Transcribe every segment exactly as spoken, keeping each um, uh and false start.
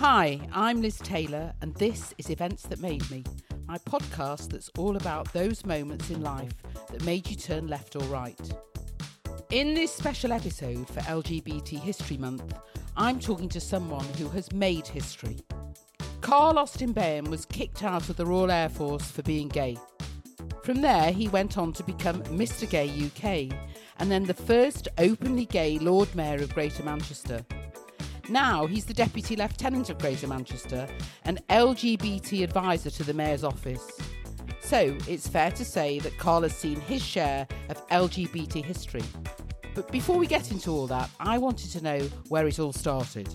Hi, I'm Liz Taylor, and this is Events That Made Me, my podcast that's all about those moments in life that made you turn left or right. In this special episode for L G B T History Month, I'm talking to someone who has made history. Carl Austin Bayham was kicked out of the Royal Air Force for being gay. From there, he went on to become Mister Gay U K, and then the first openly gay Lord Mayor of Greater Manchester. Now he's the Deputy Lieutenant of Greater Manchester and L G B T advisor to the Mayor's office. So it's fair to say that Carl has seen his share of L G B T history. But before we get into all that, I wanted to know where it all started.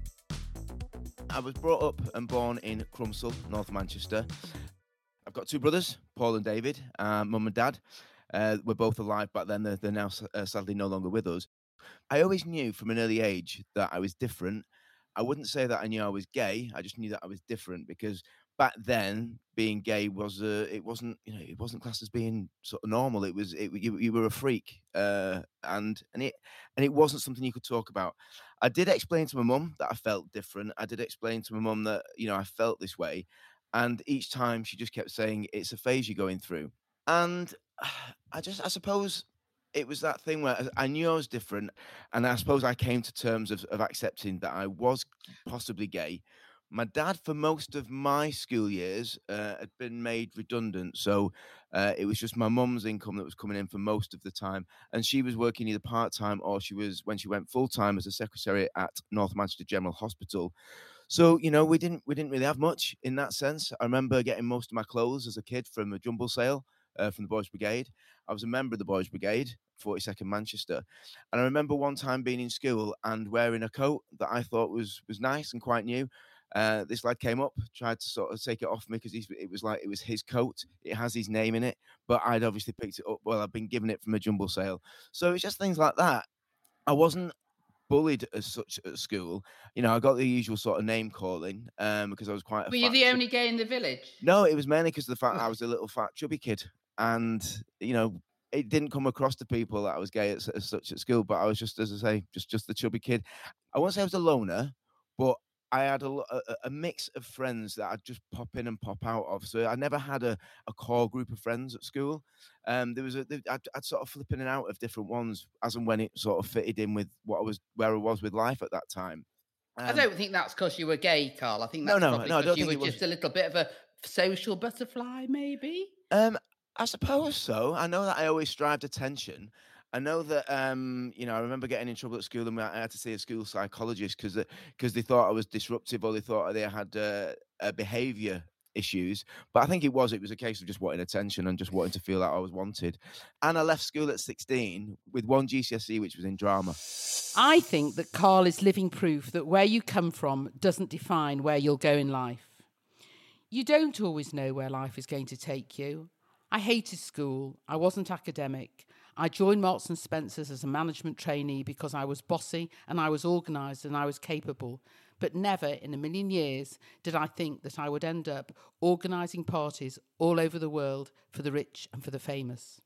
I was brought up and born in Crumsall, North Manchester. I've got two brothers, Paul and David, uh, mum and dad. Uh, we're both alive back then. They're, they're now uh, sadly no longer with us. I always knew from an early age that I was different. I wouldn't say that I knew I was gay. I just knew that I was different because back then being gay was uh, it wasn't you know it wasn't classed as being sort of normal. It was it, you, you were a freak, uh, and and it and it wasn't something you could talk about. I did explain to my mum that I felt different. I did explain to my mum that you know I felt this way, and each time she just kept saying it's a phase you're going through. And I just I suppose. It was that thing where I knew I was different, and I suppose I came to terms of, of accepting that I was possibly gay. My dad, for most of my school years, uh, had been made redundant, so uh, it was just my mum's income that was coming in for most of the time, and she was working either part-time or she was, when she went full-time, as a secretary at North Manchester General Hospital. So, you know, we didn't we didn't really have much in that sense. I remember getting most of my clothes as a kid from a jumble sale uh, from the Boys Brigade. I was a member of the Boys Brigade, forty-second Manchester. And I remember one time being in school and wearing a coat that I thought was was nice and quite new. Uh, this lad came up, tried to sort of take it off me because it was like it was his coat. It has his name in it, but I'd obviously picked it up. Well, I'd been given it from a jumble sale. So it's just things like that. I wasn't bullied as such at school. You know, I got the usual sort of name calling um, because I was quite a Were you the only gay in the village? No, it was mainly because of the fact I was a little fat chubby kid. And, you know, it didn't come across to people that I was gay as, as such at school, but I was just, as I say, just, just the chubby kid. I won't say I was a loner, but I had a, a, a mix of friends that I'd just pop in and pop out of. So I never had a, a core group of friends at school. Um, there was a, I'd, I'd sort of flip in and out of different ones as and when it sort of fitted in with what I was, where I was with life at that time. Um, I don't think that's because you were gay, Carl. I think that's no, no, probably no, because you were was... just a little bit of a social butterfly, maybe? Um, I suppose so. I know that I always strived attention. I know that, um, you know, I remember getting in trouble at school and I had to see a school psychologist because because they thought I was disruptive or they thought they had uh, uh, behaviour issues. But I think it was, it was a case of just wanting attention and just wanting to feel that I was wanted. And I left school at sixteen with one G C S E, which was in drama. I think that Carl is living proof that where you come from doesn't define where you'll go in life. You don't always know where life is going to take you. I hated school. I wasn't academic. I joined Marks and Spencer's as a management trainee because I was bossy and I was organised and I was capable. But never in a million years did I think that I would end up organising parties all over the world for the rich and for the famous.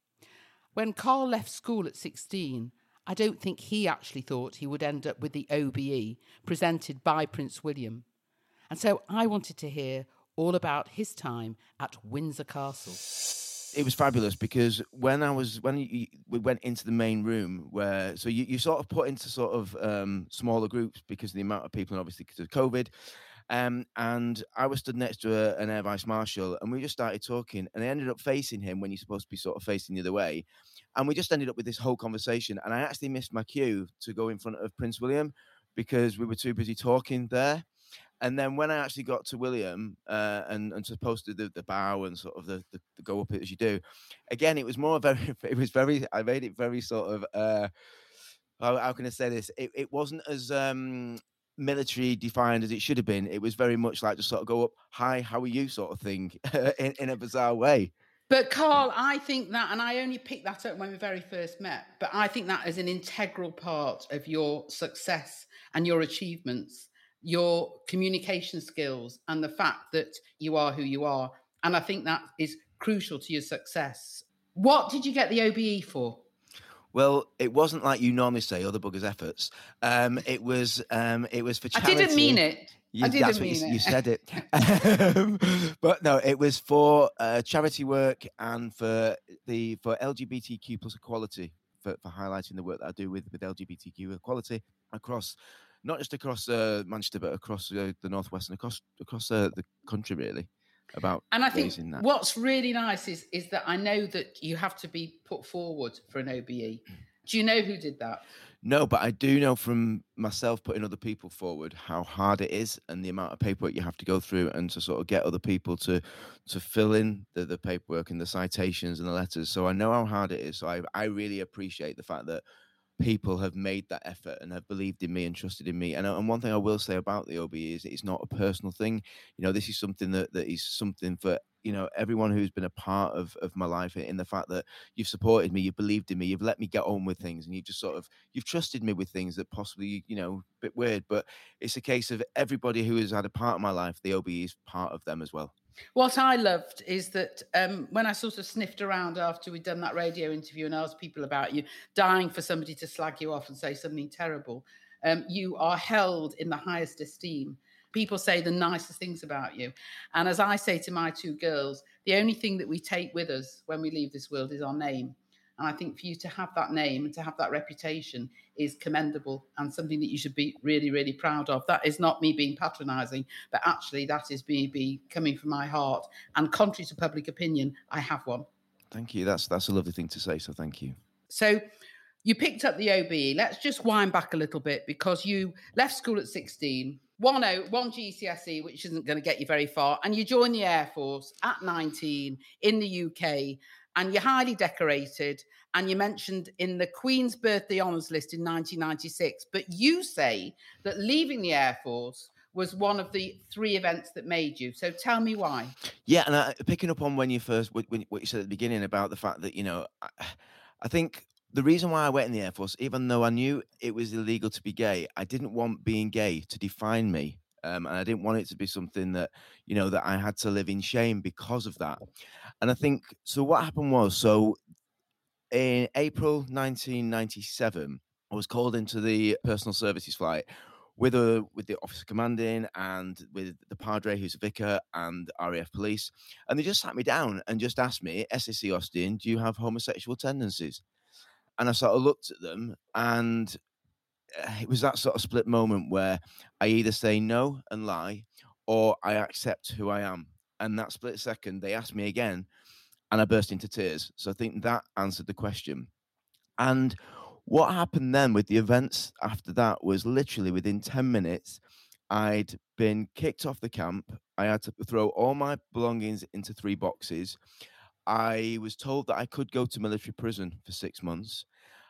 When Carl left school at sixteen, I don't think he actually thought he would end up with the O B E presented by Prince William. And so I wanted to hear all about his time at Windsor Castle. It was fabulous because when I was when you, we went into the main room where so you, you sort of put into sort of um, smaller groups because of the amount of people and obviously because of COVID. Um, and I was stood next to a, an Air Vice Marshal and we just started talking and I ended up facing him when you're supposed to be sort of facing the other way. And we just ended up with this whole conversation and I actually missed my cue to go in front of Prince William because we were too busy talking there. And then when I actually got to William uh, and, and supposed to do the, the bow and sort of the, the, the go up it as you do, again, it was more very, it was very, I made it very sort of, uh, how, how can I say this? It, it wasn't as um, military defined as it should have been. It was very much like just sort of go up, hi, how are you sort of thing in, in a bizarre way. But Carl, I think that, and I only picked that up when we very first met, but I think that is an integral part of your success and your achievements, your communication skills and the fact that you are who you are. And I think that is crucial to your success. What did you get the O B E for? Well, it wasn't like you normally say, other buggers' efforts. Um, it was um, it was for charity. I didn't mean it. You, I that's didn't what you, mean you it. said it. Um, but no, it was for uh, charity work and for the for L G B T Q plus equality, for, for highlighting the work that I do with, with L G B T Q equality across, not just across uh, Manchester, but across uh, the northwest and across across uh, the country, really, about And I think raising that. what's really nice is is that I know that you have to be put forward for an O B E. Do you know who did that? No, but I do know from myself putting other people forward how hard it is and the amount of paperwork you have to go through and to sort of get other people to to fill in the, the paperwork and the citations and the letters. So I know how hard it is. So I, I really appreciate the fact that people have made that effort and have believed in me and trusted in me. And, and one thing I will say about the O B E is it's not a personal thing. You know, this is something that, that is something for, you know, everyone who's been a part of, of my life, in the fact that you've supported me, you've believed in me, you've let me get on with things, and you just sort of, you've trusted me with things that possibly, you know, a bit weird, but it's a case of everybody who has had a part of my life, the O B E is part of them as well. What I loved is that um, when I sort of sniffed around after we'd done that radio interview and asked people about you, dying for somebody to slag you off and say something terrible, um, you are held in the highest esteem. People say the nicest things about you. And as I say to my two girls, the only thing that we take with us when we leave this world is our name. And I think for you to have that name and to have that reputation is commendable and something that you should be really, really proud of. That is not me being patronising, but actually that is me be coming from my heart. And contrary to public opinion, I have one. Thank you. That's that's a lovely thing to say. So thank you. So you picked up the O B E. Let's just wind back a little bit, because you left school at sixteen, one, o, one G C S E, which isn't going to get you very far, and you joined the Air Force at nineteen in the U K, and you're highly decorated, and you mentioned in the Queen's Birthday Honours List in nineteen ninety-six. But you say that leaving the Air Force was one of the three events that made you. So tell me why. Yeah, and uh, picking up on when you first, when, what you said at the beginning about the fact that, you know, I, I think the reason why I went in the Air Force, even though I knew it was illegal to be gay, I didn't want being gay to define me. Um, and I didn't want it to be something that, you know, that I had to live in shame because of that. And I think, so what happened was, so in April nineteen ninety-seven, I was called into the personal services flight with a with the officer commanding and with the padre, who's a vicar, and R A F police. And they just sat me down and just asked me, S A C Austin, do you have homosexual tendencies? And I sort of looked at them, and it was that sort of split moment where I either say no and lie, or I accept who I am. And that split second, they asked me again, and I burst into tears. So I think that answered the question. And what happened then with the events after that was literally within ten minutes, I'd been kicked off the camp. I had to throw all my belongings into three boxes. I was told that I could go to military prison for six months.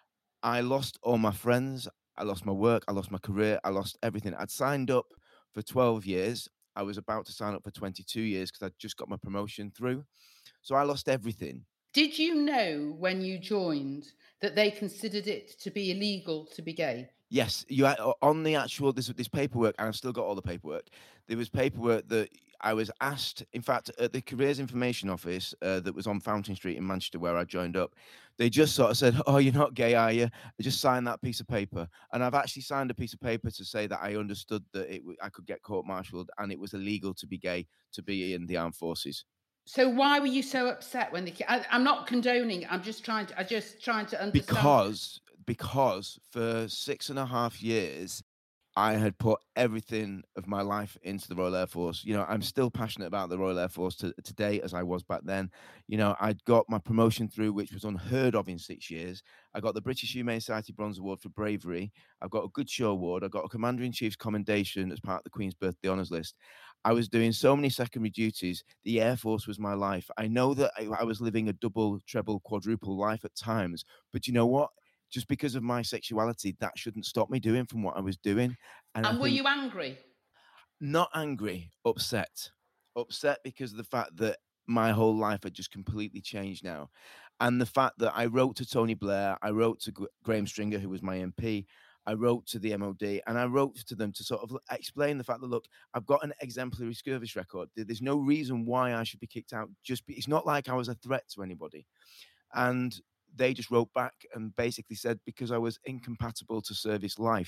I lost all my friends. I lost my work. I lost my career. I lost everything. I'd signed up for twelve years. I was about to sign up for twenty-two years because I'd just got my promotion through. So I lost everything. Did you know when you joined that they considered it to be illegal to be gay? Yes, you had, on the actual this this paperwork, and I've still got all the paperwork. There was paperwork that I was asked. In fact, at the Careers Information Office uh, that was on Fountain Street in Manchester, where I joined up, they just sort of said, "Oh, you're not gay, are you?" I just signed that piece of paper, and I've actually signed a piece of paper to say that I understood that it I could get court-martialed and it was illegal to be gay to be in the armed forces. So why were you so upset when the ki- I, I'm not condoning. I'm just trying to. I just trying to understand. Because because for six and a half years, I had put everything of my life into the Royal Air Force. You know, I'm still passionate about the Royal Air Force to, today as I was back then. You know, I'd got my promotion through, which was unheard of in six years. I got the British Humane Society Bronze Award for bravery. I've got a Good Show Award. I got a Commander-in-Chief's Commendation as part of the Queen's Birthday Honours List. I was doing so many secondary duties. The Air Force was my life. I know that I, I was living a double, treble, quadruple life at times, but you know what? Just because of my sexuality, that shouldn't stop me doing from what I was doing. And, and were you angry? Not angry, upset. Upset because of the fact that my whole life had just completely changed now. And the fact that I wrote to Tony Blair, I wrote to G- Graham Stringer, who was my M P, I wrote to the M O D, and I wrote to them to sort of explain the fact that, look, I've got an exemplary service record. There's no reason why I should be kicked out. Just be, it's not like I was a threat to anybody. And they just wrote back and basically said, because I was incompatible to service life,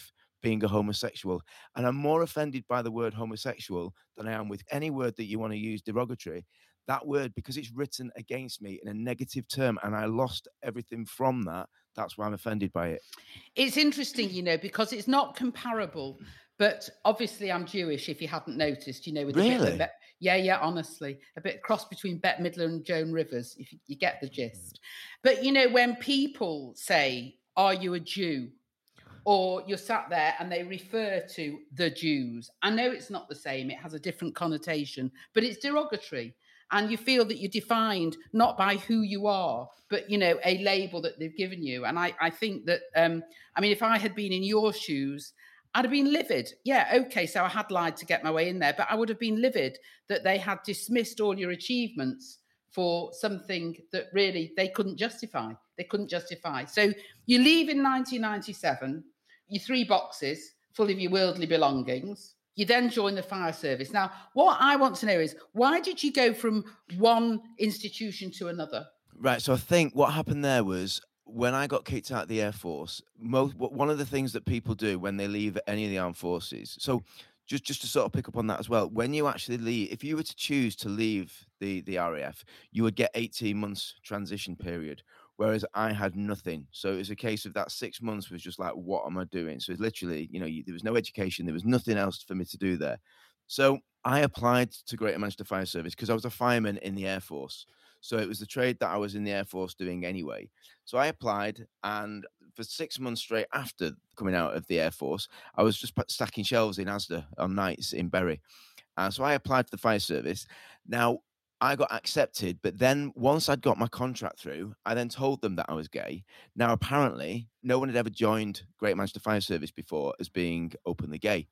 being a homosexual. And I'm more offended by the word homosexual than I am with any word that you want to use derogatory. That word, because it's written against me in a negative term and I lost everything from that, that's why I'm offended by it. It's interesting, you know, because it's not comparable. But obviously, I'm Jewish, if you hadn't noticed, you know, with Really? a bit of a be- yeah, yeah, honestly, a bit cross between Bette Midler and Joan Rivers, if you, you get the gist. But, you know, when people say, "Are you a Jew?" or you're sat there and they refer to the Jews, I know it's not the same, it has a different connotation, but it's derogatory. And you feel that you're defined not by who you are, but, you know, a label that they've given you. And I, I think that, um, I mean, if I had been in your shoes, I'd have been livid. Yeah, okay, so I had lied to get my way in there, but I would have been livid that they had dismissed all your achievements for something that really they couldn't justify. They couldn't justify. So you leave in nineteen ninety-seven, your three boxes full of your worldly belongings. You then join the fire service. Now, what I want to know is, why did you go from one institution to another? Right. So I think what happened there was when I got kicked out of the Air Force, most one of the things that people do when they leave any of the armed forces. So just just to sort of pick up on that as well, when you actually leave, if you were to choose to leave the the R A F, you would get eighteen months transition period. Whereas I had nothing. So it was a case of that six months was just like, what am I doing? So it's literally, you know, you, there was no education. There was nothing else for me to do there. So I applied to Greater Manchester Fire Service because I was a fireman in the Air Force. So it was the trade that I was in the Air Force doing anyway. So I applied, and for six months straight after coming out of the Air Force, I was just stacking shelves in Asda on nights in Bury. Uh, so I applied to the fire service. Now, I got accepted, but then once I'd got my contract through, I then told them that I was gay. Now, apparently, no one had ever joined Greater Manchester Fire Service before as being openly gay.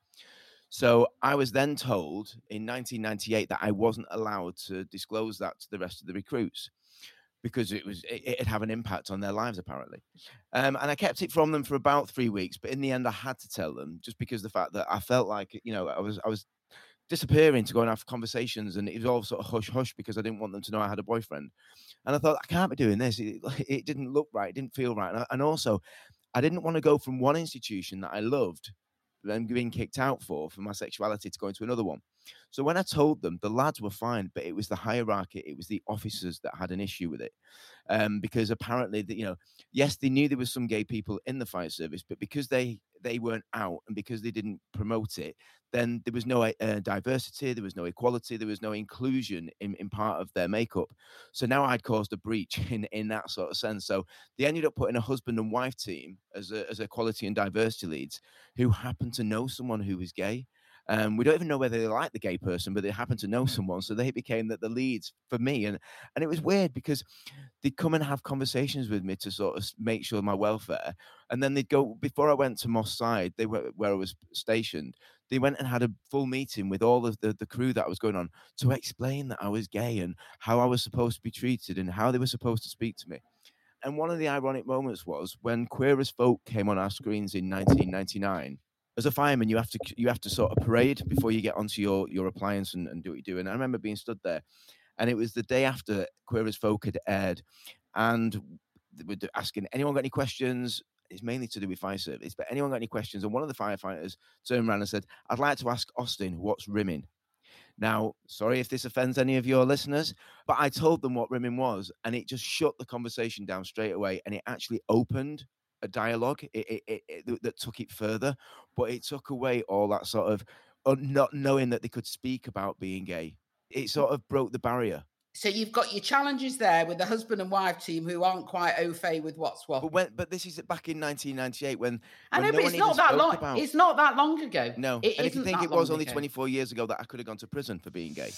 So I was then told in nineteen ninety-eight that I wasn't allowed to disclose that to the rest of the recruits because it was it, it'd have an impact on their lives, apparently. Um, and I kept it from them for about three weeks, but in the end, I had to tell them just because of the fact that I felt like, you know, I was I was disappearing to go and have conversations, and it was all sort of hush hush because I didn't want them to know I had a boyfriend. And I thought, I can't be doing this. It, it didn't look right. It didn't feel right. And, I, and also, I didn't want to go from one institution that I loved then being kicked out for for my sexuality to go into another one. So when I told them, the lads were fine, but it was the hierarchy, it was the officers that had an issue with it, um, because apparently, the, you know, yes, they knew there was some gay people in the fire service, but because they they weren't out and because they didn't promote it, then there was no uh, diversity, there was no equality, there was no inclusion in, in part of their makeup. So now I'd caused a breach in in that sort of sense. So they ended up putting a husband and wife team as a as a quality and diversity leads who happened to know someone who was gay. Um, we don't even know whether they like the gay person, but they happen to know someone, so they became the, the leads for me. And and it was weird because they'd come and have conversations with me to sort of make sure my welfare, and then they'd go before I went to Moss Side, they were where I was stationed. They went and had a full meeting with all of the, the crew that I was going on to explain that I was gay and how I was supposed to be treated and how they were supposed to speak to me. And one of the ironic moments was when Queer as Folk came on our screens in nineteen ninety-nine. As a fireman, you have to you have to sort of parade before you get onto your your appliance and, and do what you do. And I remember being stood there, and it was the day after Queer as Folk had aired, and they were asking, anyone got any questions? It's mainly to do with fire service, but anyone got any questions? And one of the firefighters turned around and said, I'd like to ask Austin, what's rimming? Now, sorry if this offends any of your listeners, but I told them what rimming was, and it just shut the conversation down straight away, and it actually opened a dialogue it, it, it, it, that took it further, but it took away all that sort of uh, not knowing that they could speak about being gay. It sort of broke the barrier. So you've got your challenges there with the husband and wife team who aren't quite au fait with what's what. But when, but this is back in nineteen ninety-eight when, I when know, no but one it's not even that spoke long. about. It's not that long ago. No, it and if you isn't think that it was long only ago. twenty-four years ago that I could have gone to prison for being gay.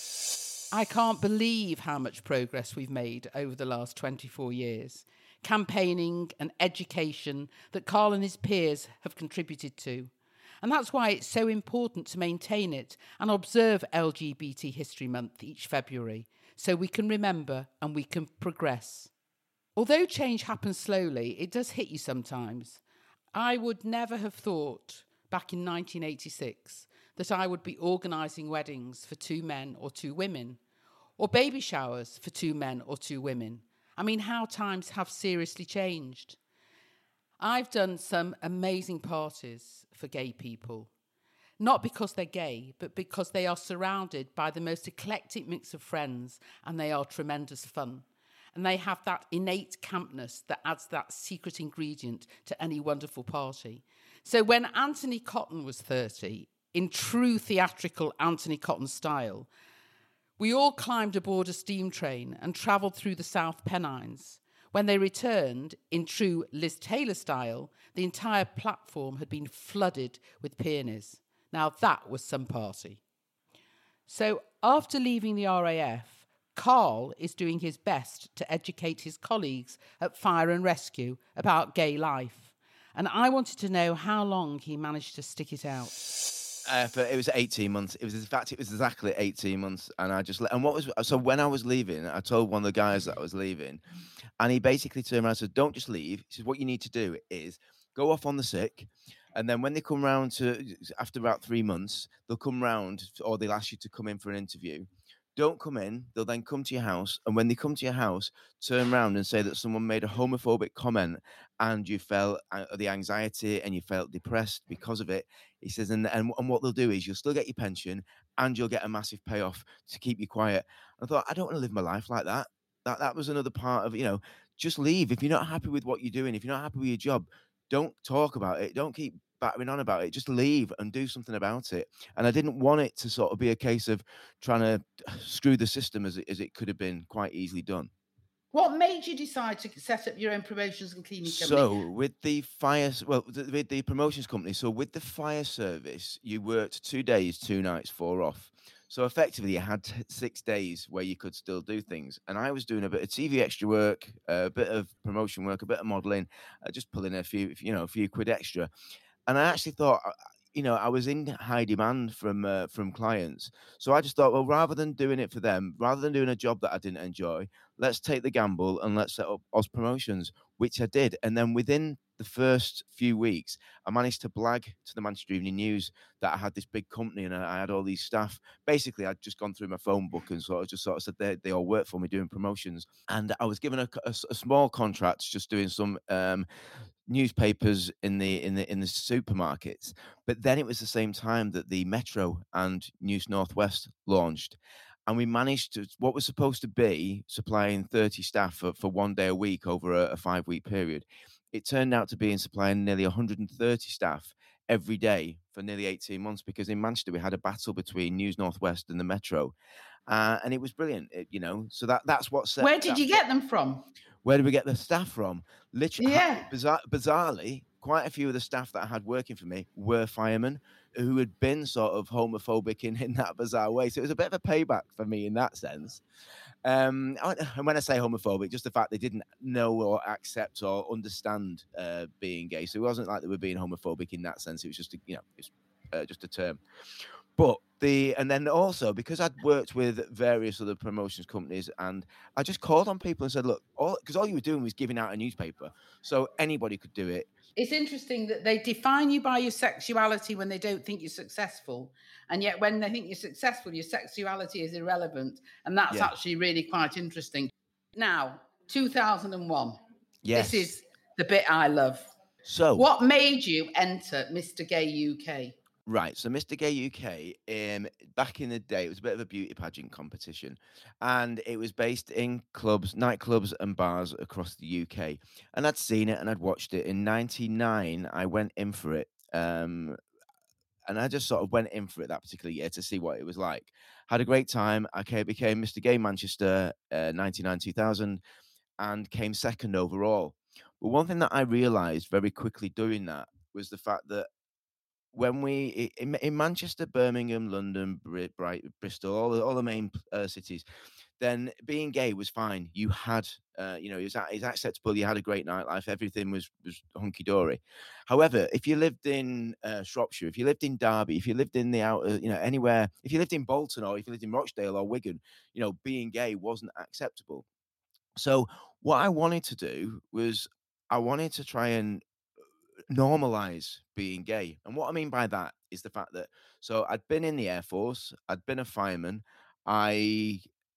I can't believe how much progress we've made over the last twenty-four years. Campaigning and education that Carl and his peers have contributed to. And that's why it's so important to maintain it and observe L G B T History Month each February, so we can remember and we can progress. Although change happens slowly, it does hit you sometimes. I would never have thought back in nineteen eighty-six that I would be organising weddings for two men or two women, or baby showers for two men or two women. I mean, how times have seriously changed. I've done some amazing parties for gay people. Not because they're gay, but because they are surrounded by the most eclectic mix of friends and they are tremendous fun. And they have that innate campness that adds that secret ingredient to any wonderful party. So when Anthony Cotton was thirty, in true theatrical Anthony Cotton style, we all climbed aboard a steam train and travelled through the South Pennines. When they returned, in true Liz Taylor style, the entire platform had been flooded with peonies. Now that was some party. So after leaving the R A F, Carl is doing his best to educate his colleagues at Fire and Rescue about gay life. And I wanted to know how long he managed to stick it out. Uh, for, it was eighteen months. It was, in fact, it was exactly eighteen months. And I just, and what was, so when I was leaving, I told one of the guys that I was leaving, and he basically turned around and said, don't just leave. He said, what you need to do is go off on the sick. And then when they come round to, after about three months, they'll come round or they'll ask you to come in for an interview. Don't come in. They'll then come to your house. And when they come to your house, turn around and say that someone made a homophobic comment and you felt uh, the anxiety and you felt depressed because of it. He says, and, and, and what they'll do is you'll still get your pension and you'll get a massive payoff to keep you quiet. I thought, I don't want to live my life like that. That that was another part of, you know, just leave. If you're not happy with what you're doing, if you're not happy with your job, don't talk about it. Don't keep battering on about it. Just leave and do something about it. And I didn't want it to sort of be a case of trying to screw the system as it, as it could have been quite easily done. What made you decide to set up your own promotions and cleaning company? So with the fire, well, with the promotions company, so with the fire service, you worked two days, two nights, four off. So effectively, you had six days where you could still do things. And I was doing a bit of T V extra work, a bit of promotion work, a bit of modelling, uh, just pulling a few, you know, a few quid extra. And I actually thought, you know, I was in high demand from uh, from clients. So I just thought, well, rather than doing it for them, rather than doing a job that I didn't enjoy, let's take the gamble and let's set up Oz Promotions, which I did. And then within the first few weeks, I managed to blag to the Manchester Evening News that I had this big company and I had all these staff. Basically, I'd just gone through my phone book and sort of just sort of said they, they all work for me doing promotions. And I was given a, a, a small contract just doing some um, newspapers in the in the in the supermarkets. But then it was the same time that the Metro and News Northwest launched. And we managed to, what was supposed to be supplying thirty staff for, for one day a week over a, a five week period, it turned out to be in supplying nearly one hundred thirty staff every day for nearly eighteen months, because in Manchester we had a battle between News Northwest and the Metro. Uh, and it was brilliant, it, you know. So that that's what set. Where did you get them from? Where did we get the staff from? Literally, yeah. bizarre, bizarrely, quite a few of the staff that I had working for me were firemen who had been sort of homophobic in, in that bizarre way. So it was a bit of a payback for me in that sense. Um, and when I say homophobic, just the fact they didn't know or accept or understand uh, being gay. So it wasn't like they were being homophobic in that sense. It was just, a, you know, it's uh, just a term. But the, and then also because I'd worked with various other promotions companies, and I just called on people and said, look, all, because all you were doing was giving out a newspaper. So anybody could do it. It's interesting that they define you by your sexuality when they don't think you're successful. And yet when they think you're successful, your sexuality is irrelevant. And that's yeah. actually really quite interesting. Now, two thousand one. Yes. This is the bit I love. So what made you enter Mister Gay U K? Right, so Mister Gay U K, um, back in the day, it was a bit of a beauty pageant competition, and it was based in clubs, nightclubs and bars across the U K. And I'd seen it and I'd watched it. In ninety-nine, I went in for it, um, and I just sort of went in for it that particular year to see what it was like. Had a great time. I became Mister Gay Manchester uh, ninety-nine two thousand and came second overall. But one thing that I realised very quickly doing that was the fact that when we in, in Manchester, Birmingham, London, Bright, Bristol, all the, all the main uh, cities, then being gay was fine. You had, uh, you know, it was, it was acceptable. You had a great nightlife. Everything was was hunky dory. However, if you lived in uh, Shropshire, if you lived in Derby, if you lived in the outer, you know, anywhere, if you lived in Bolton or if you lived in Rochdale or Wigan, you know, being gay wasn't acceptable. So what I wanted to do was I wanted to try and normalize being gay. And what I mean by that is the fact that, so I'd been in the Air Force, I'd been a fireman, I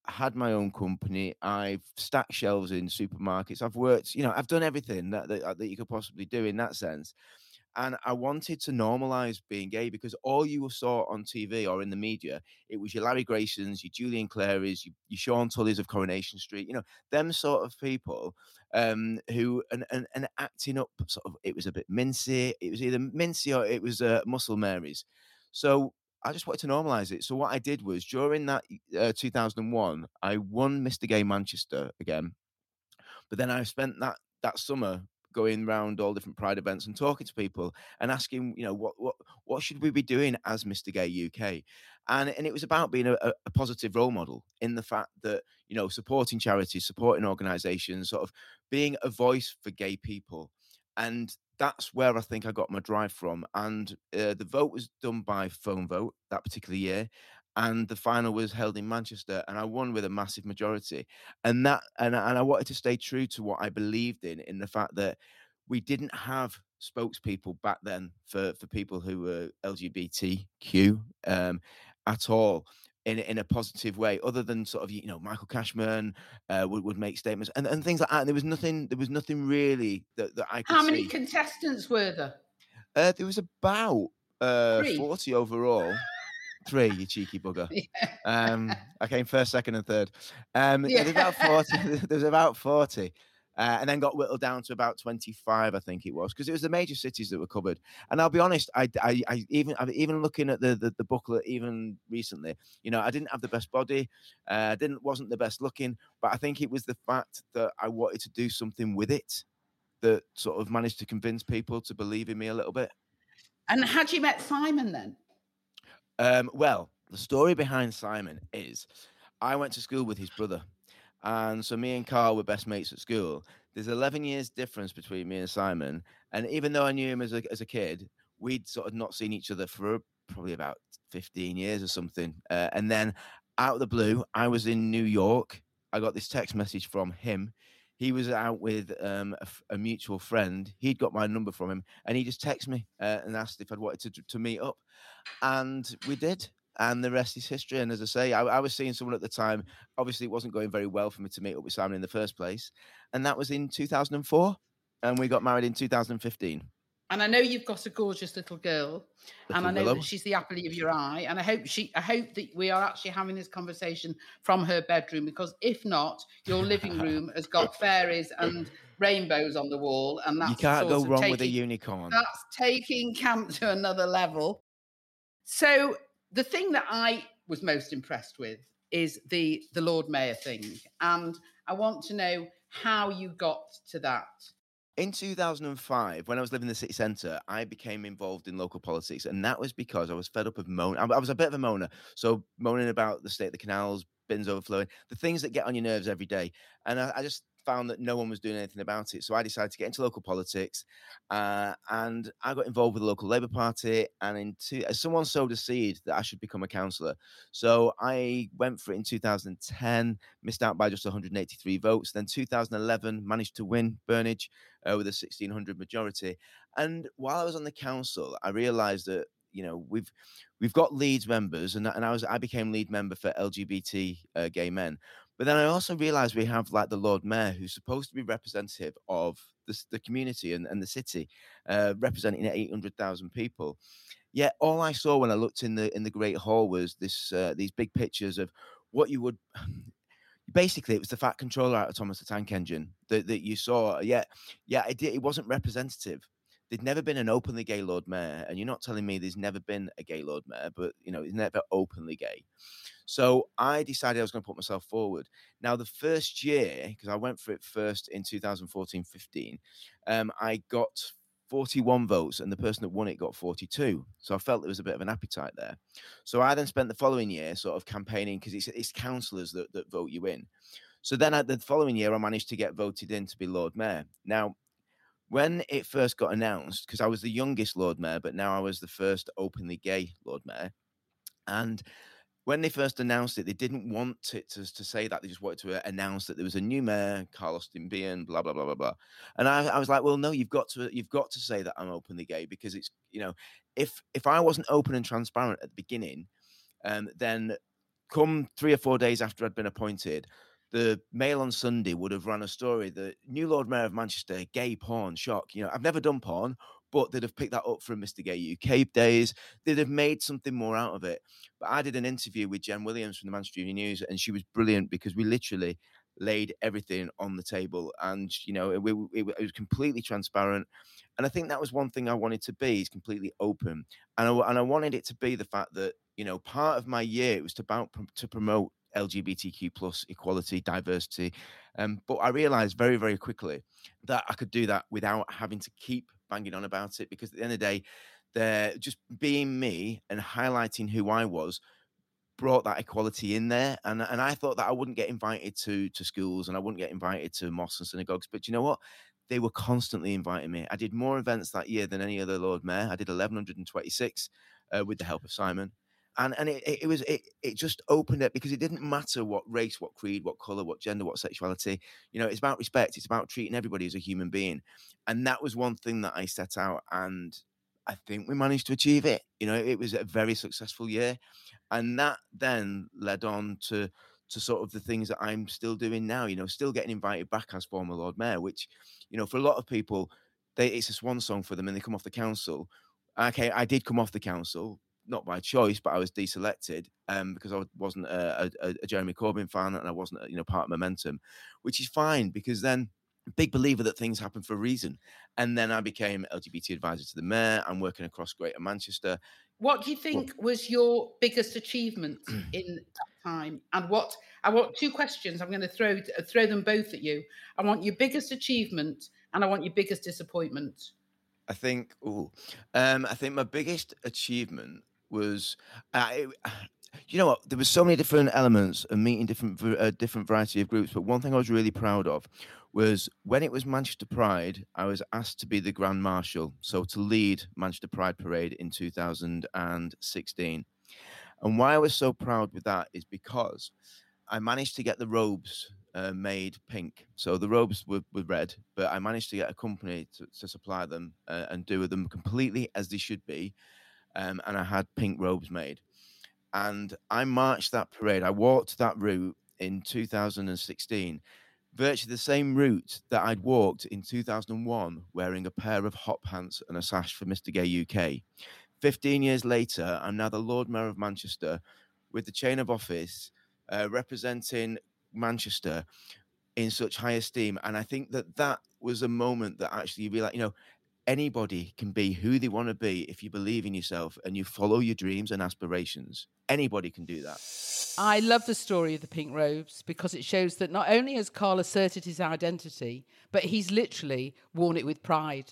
had my own company. I've stacked shelves in supermarkets. I've worked, you know, I've done everything that that, that you could possibly do in that sense. And I wanted to normalize being gay because all you saw on T V or in the media, it was your Larry Graysons, your Julian Clarys, your, your Sean Tullys of Coronation Street, you know, them sort of people um, who, and, and, and acting up sort of, it was a bit mincy. It was either mincy or it was uh, Muscle Marys. So I just wanted to normalize it. So what I did was during that uh, two thousand one, I won Mister Gay Manchester again. But then I spent that that summer going around all different Pride events and talking to people and asking, you know, what what what should we be doing as Mister Gay U K? And and it was about being a, a positive role model in the fact that, you know, supporting charities, supporting organizations, sort of being a voice for gay people. And that's where I think I got my drive from. And uh, the vote was done by phone vote that particular year. And the final was held in Manchester, and I won with a massive majority. And that, and, I- and I wanted to stay true to what I believed in, in the fact that we didn't have spokespeople back then for for people who were L G B T Q um, at all. In, in a positive way, other than sort of, you know, Michael Cashman uh, would, would make statements and, and things like that. And there was nothing, there was nothing really that, that I could How many see. contestants were there? Uh, there was about uh, Three. forty overall. Three, you cheeky bugger. Yeah. Um, I came first, second, and third. Um, yeah. Yeah. There's about forty. There's about forty, uh, and then got whittled down to about twenty-five, I think it was, because it was the major cities that were covered. And I'll be honest, I, I, I even, I'm even looking at the, the the booklet even recently. You know, I didn't have the best body, uh, didn't wasn't the best looking, but I think it was the fact that I wanted to do something with it that sort of managed to convince people to believe in me a little bit. And had you met Simon then? Um, well, the story behind Simon is I went to school with his brother. And so me and Carl were best mates at school. There's eleven years difference between me and Simon. And even though I knew him as a, as a kid, we'd sort of not seen each other for probably about fifteen years or something. Uh, and then out of the blue, I was in New York. I got this text message from him. He was out with um, a, a mutual friend. He'd got my number from him. And he just texted me uh, and asked if I'd wanted to, to meet up. And we did. And the rest is history. And as I say, I, I was seeing someone at the time. Obviously, it wasn't going very well for me to meet up with Simon in the first place. And that was in two thousand four. And we got married in two thousand fifteen. And I know you've got a gorgeous little girl, Little and I know Willow. that she's the apple of your eye. And I hope she, I hope that we are actually having this conversation from her bedroom, because if not, your living room has got fairies and rainbows on the wall, and that's You can't sort go of wrong taking, with a unicorn. That's taking camp to another level. So the thing that I was most impressed with is the the Lord Mayor thing, and I want to know how you got to that. In two thousand five, when I was living in the city centre, I became involved in local politics. And that was because I was fed up of moaning. I was a bit of a moaner. So moaning about the state of the canals, bins overflowing, the things that get on your nerves every day. And I, I just found that no one was doing anything about it. So I decided to get into local politics. Uh, and I got involved with the local Labour Party. And in two, someone sowed a seed that I should become a councillor. So I went for it in two thousand ten, missed out by just one hundred eighty-three votes. Then two thousand eleven, managed to win Burnage uh, with a sixteen hundred majority. And while I was on the council, I realised that, you know, we've we've got Leeds members, and, and I was I became lead member for L G B T uh, gay men. But then I also realised we have like the Lord Mayor, who's supposed to be representative of the, the community and, and the city, uh, representing eight hundred thousand people. Yet all I saw when I looked in the in the Great Hall was this uh, these big pictures of what you would. Basically, it was the Fat Controller out of Thomas the Tank Engine that, that you saw. Yeah, yeah, it, it wasn't representative. There'd never been an openly gay Lord Mayor, and you're not telling me there's never been a gay Lord Mayor, but, you know, he's never openly gay. So I decided I was going to put myself forward. Now, the first year, because I went for it first in two thousand fourteen fifteen, um, I got forty-one votes, and the person that won it got forty-two. So I felt there was a bit of an appetite there. So I then spent the following year sort of campaigning, because it's, it's councillors that, that vote you in. So then at the following year, I managed to get voted in to be Lord Mayor. Now, when it first got announced, because I was the youngest Lord Mayor, but now I was the first openly gay Lord Mayor. And when they first announced it, they didn't want it to, to say that. They just wanted to announce that there was a new mayor, Carl Austin Behan, blah, blah, blah, blah, blah. And I, I was like, well, no, you've got to you've got to say that I'm openly gay, because it's, you know, if if I wasn't open and transparent at the beginning, um, then come three or four days after I'd been appointed, the Mail on Sunday would have run a story that new Lord Mayor of Manchester, gay porn, shock. You know, I've never done porn, but they'd have picked that up from Mister Gay U K days. They'd have made something more out of it. But I did an interview with Jen Williams from the Manchester Evening News, and she was brilliant because we literally laid everything on the table, and you know, it, it, it was completely transparent. And I think that was one thing I wanted to be, is completely open. And I, and I wanted it to be the fact that, you know, part of my year, it was to about to promote L G B T Q plus equality, diversity. Um, but I realized very, very quickly that I could do that without having to keep banging on about it, because at the end of the day, they're just being me and highlighting who I was brought that equality in there. And, and I thought that I wouldn't get invited to, to schools, and I wouldn't get invited to mosques and synagogues. But you know what? They were constantly inviting me. I did more events that year than any other Lord Mayor. I did eleven twenty-six uh, with the help of Simon. And and it, it was it it just opened it, because it didn't matter what race, what creed, what color, what gender, what sexuality. You know, it's about respect. It's about treating everybody as a human being. And that was one thing that I set out, and I think we managed to achieve it. You know, it was a very successful year, and that then led on to to sort of the things that I'm still doing now. You know, still getting invited back as former Lord Mayor, which, you know, for a lot of people, they it's a swan song for them, and they come off the council. Okay, I did come off the council, not by choice, but I was deselected um, because I wasn't a, a, a Jeremy Corbyn fan, and I wasn't, you know, part of Momentum, which is fine, because then big believer that things happen for a reason. And then I became L G B T advisor to the mayor. I'm working across Greater Manchester. What do you think well, was your biggest achievement in that time? And what I want two questions. I'm going to throw throw them both at you. I want your biggest achievement, and I want your biggest disappointment. I think, oh, um, I think my biggest achievement was, uh, it, you know what? There were so many different elements and meeting different, uh, different variety of groups. But one thing I was really proud of was when it was Manchester Pride, I was asked to be the Grand Marshal, so to lead Manchester Pride Parade in two thousand sixteen. And why I was so proud with that is because I managed to get the robes uh, made pink. So the robes were, were red, but I managed to get a company to, to supply them uh, and do them completely as they should be. Um, and I had pink robes made. And I marched that parade. I walked that route in two thousand sixteen, virtually the same route that I'd walked in two thousand one, wearing a pair of hot pants and a sash for Mister Gay U K. fifteen years later, I'm now the Lord Mayor of Manchester, with the chain of office uh, representing Manchester in such high esteem. And I think that that was a moment that actually you realize, you know, anybody can be who they want to be if you believe in yourself and you follow your dreams and aspirations. Anybody can do that. I love the story of the pink robes, because it shows that not only has Carl asserted his identity, but he's literally worn it with pride.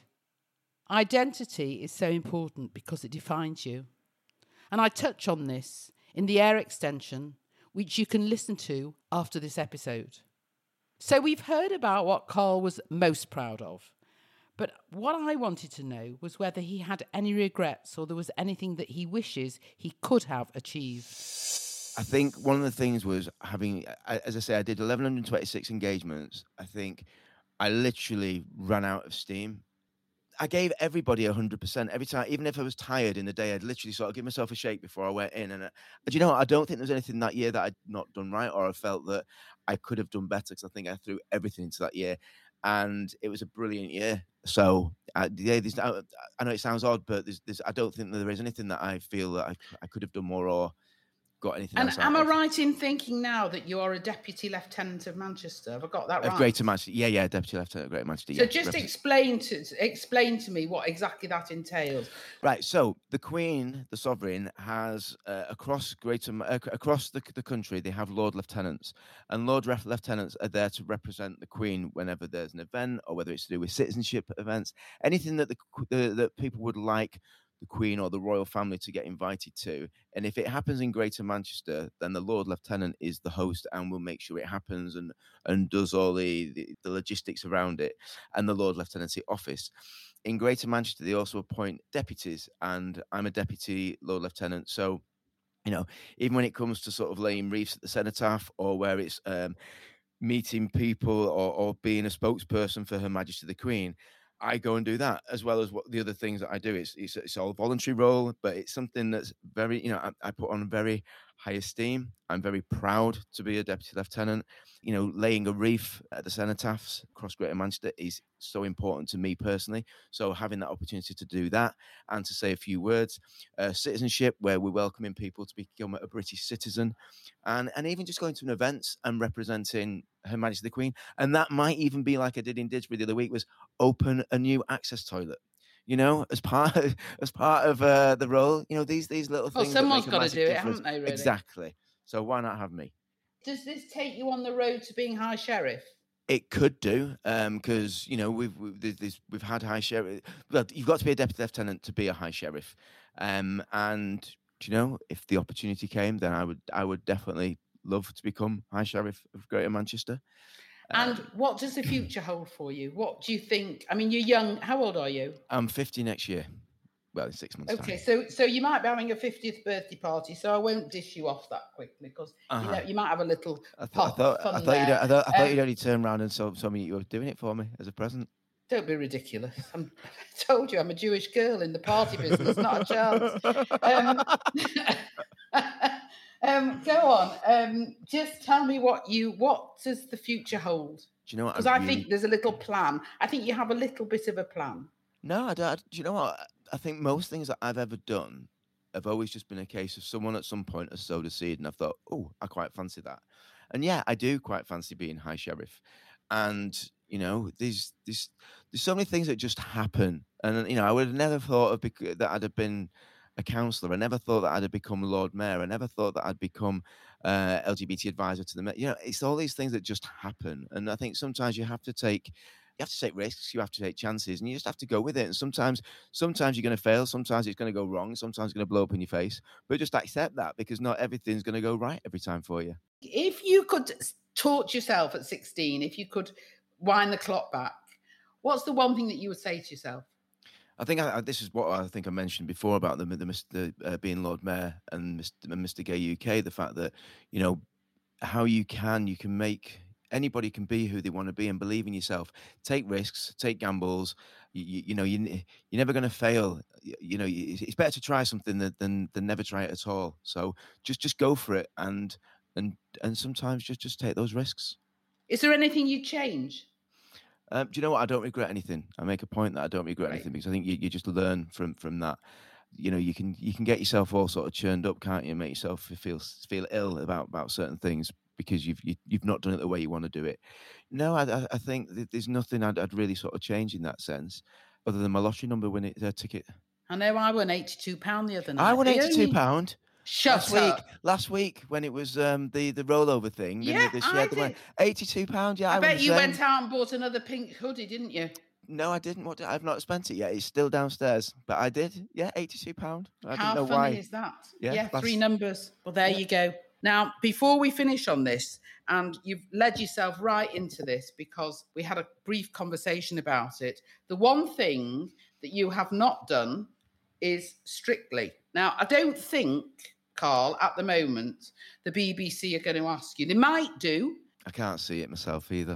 Identity is so important because it defines you. And I touch on this in the Air extension, which you can listen to after this episode. So we've heard about what Carl was most proud of. But what I wanted to know was whether he had any regrets, or there was anything that he wishes he could have achieved. I think one of the things was having, as I say, I did eleven twenty-six engagements. I think I literally ran out of steam. I gave everybody one hundred percent every time, even if I was tired in the day. I'd literally sort of give myself a shake before I went in. And, uh, and you know what? I don't think there was anything that year that I'd not done right, or I felt that I could have done better, because I think I threw everything into that year. And it was a brilliant year. So, uh, yeah, there's, I, I know it sounds odd, but there's, there's, I don't think that there is anything that I feel that I, I could have done more or got anything and else am out I of. right in thinking now that you are a Deputy Lieutenant of Manchester? Have I got that right? Of Greater Manchester. Yeah, yeah, Deputy Lieutenant of Greater Manchester. So yeah, just represent- explain to explain to me what exactly that entails. Right. So the Queen, the Sovereign, has uh, across Greater uh, across the, the country, they have Lord Lieutenants, and Lord Ref- Lieutenants are there to represent the Queen whenever there's an event, or whether it's to do with citizenship events, anything that the, the that people would like the Queen or the royal family to get invited to. And if it happens in Greater Manchester, then the Lord Lieutenant is the host and will make sure it happens and and does all the, the, the logistics around it, and the Lord Lieutenancy office. In Greater Manchester, they also appoint deputies, and I'm a deputy Lord Lieutenant. So, you know, even when it comes to sort of laying reefs at the cenotaph, or where it's um, meeting people or, or being a spokesperson for Her Majesty the Queen, I go and do that, as well as what the other things that I do. It's it's, it's all a voluntary role, but it's something that's very, you know, I, I put on a very high esteem. I'm very proud to be a deputy lieutenant. You know, laying a wreath at the cenotaphs across Greater Manchester is so important to me personally. So having that opportunity to do that and to say a few words, uh, citizenship, where we're welcoming people to become a British citizen, and, and even just going to an event and representing Her Majesty the Queen. And that might even be like I did in Didsbury the other week, was open a new access toilet. You know, as part of, as part of uh, the role, you know, these these little well, things. Well, someone's got to do difference. it, haven't they, really? Exactly. So why not have me? Does this take you on the road to being High Sheriff? It could do, because um, you know we've we've, this, we've had High Sheriff. Well, you've got to be a deputy lieutenant to be a High Sheriff, um, and you know if the opportunity came, then I would I would definitely love to become High Sheriff of Greater Manchester. And um, what does the future hold for you? What do you think? I mean, you're young. How old are you? I'm fifty next year. Well, in six months' okay, time. so so you might be having a fiftieth birthday party, so I won't dish you off that quickly because uh-huh. you know you might have a little I th- pop I thought, fun I thought, there. You'd, I thought, I thought um, you'd only turn around and told me you were doing it for me as a present. Don't be ridiculous. I'm, I told you I'm a Jewish girl in the party business, not a chance. Um, um, go on. Um, just tell me what you, what does the future hold? Do you know what? Because I, really... I think there's a little plan. I think you have a little bit of a plan. No, I don't. Do you know what? I think most things that I've ever done have always just been a case of someone at some point has sowed a seed and I've thought, oh, I quite fancy that. And yeah, I do quite fancy being High Sheriff. And, you know, there's, there's, there's so many things that just happen. And, you know, I would have never thought of bec- that I'd have been a councillor. I never thought that I'd have become Lord Mayor. I never thought that I'd become uh, L G B T advisor to the Mayor. You know, it's all these things that just happen. And I think sometimes you have to take... You have to take risks, you have to take chances, and you just have to go with it. And sometimes, sometimes you're going to fail, sometimes it's going to go wrong, sometimes it's going to blow up in your face. But just accept that, because not everything's going to go right every time for you. If you could torture yourself at sixteen, if you could wind the clock back, what's the one thing that you would say to yourself? I think I, this is what I think I mentioned before about the, the Mister Uh, being Lord Mayor and Mister and Mister Gay U K. The fact that, you know, how you can you can make. Anybody can be who they want to be and believe in yourself. Take risks, take gambles. You, you, you know, you, you're never going to fail. You, you know, it's better to try something than, than than never try it at all. So just just go for it, and and and sometimes just just take those risks. Is there anything you change? Um, do you know what? I don't regret anything. I make a point that I don't regret right. anything, because I think you, you just learn from from that. You know, you can you can get yourself all sort of churned up, can't you? Make yourself feel feel ill about about certain things, because you've you, you've not done it the way you want to do it. No, I I think there's nothing I'd, I'd really sort of change in that sense, other than my lottery number winning uh, ticket. I know I won eighty-two pounds the other night. I won eighty-two pounds. Shut last up. week. Last week when it was um, the the rollover thing. Yeah, the, the, I did. eighty-two pounds. Yeah, I, I bet you same. went out and bought another pink hoodie, didn't you? No, I didn't. What? Did, I've not spent it yet. It's still downstairs, but I did. Yeah, eighty-two pounds. I How didn't know funny why. is that? Yeah, yeah last... three numbers. Well, there yeah. you go. Now, before we finish on this, and you've led yourself right into this because we had a brief conversation about it, the one thing that you have not done is Strictly. Now, I don't think, Carl, at the moment, the B B C are going to ask you. They might do. I can't see it myself either.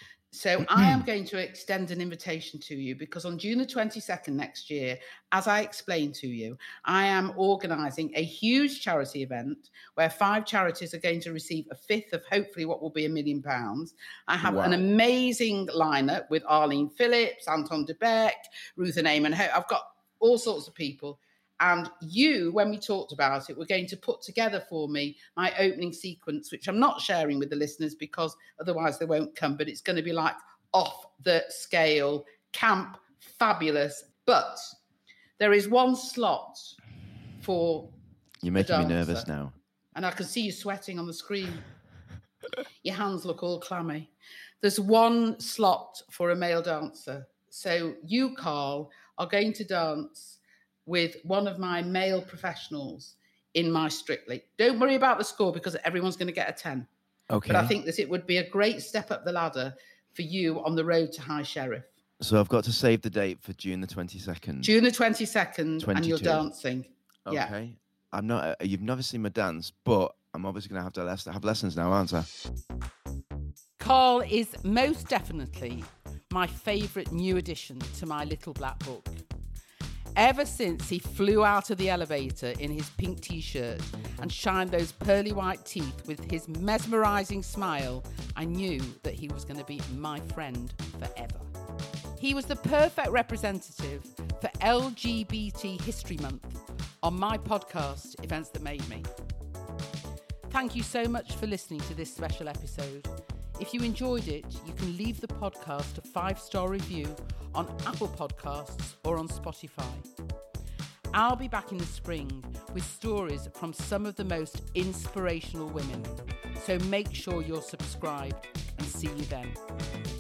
So I am going to extend an invitation to you, because on June the twenty-second next year, as I explained to you, I am organising a huge charity event where five charities are going to receive a fifth of hopefully what will be a million pounds. I have wow. an amazing lineup with Arlene Phillips, Anton de Beck, Ruth and Eamon. I've got all sorts of people. And you, when we talked about it, were going to put together for me my opening sequence, which I'm not sharing with the listeners because otherwise they won't come. But it's going to be like off the scale, camp, fabulous. But there is one slot for You're making me nervous now. And I can see you sweating on the screen. Your hands look all clammy. There's one slot for a male dancer. So you, Carl, are going to dance with one of my male professionals in my Strictly. Don't worry about the score because everyone's going to get a ten. Okay. But I think that it would be a great step up the ladder for you on the road to High Sheriff. So I've got to save the date for June the twenty-second. June the twenty-second, twenty-two. And you're dancing. Okay. Yeah. I'm not. Uh, you've never seen me dance, but I'm obviously going to have to les- have lessons now, aren't I? Carl is most definitely my favourite new addition to my little black book. Ever since he flew out of the elevator in his pink t-shirt and shined those pearly white teeth with his mesmerising smile, I knew that he was going to be my friend forever. He was the perfect representative for L G B T History Month on my podcast, Events That Made Me. Thank you so much for listening to this special episode. If you enjoyed it, you can leave the podcast a five-star review on Apple Podcasts or on Spotify. I'll be back in the spring with stories from some of the most inspirational women. So make sure you're subscribed and see you then.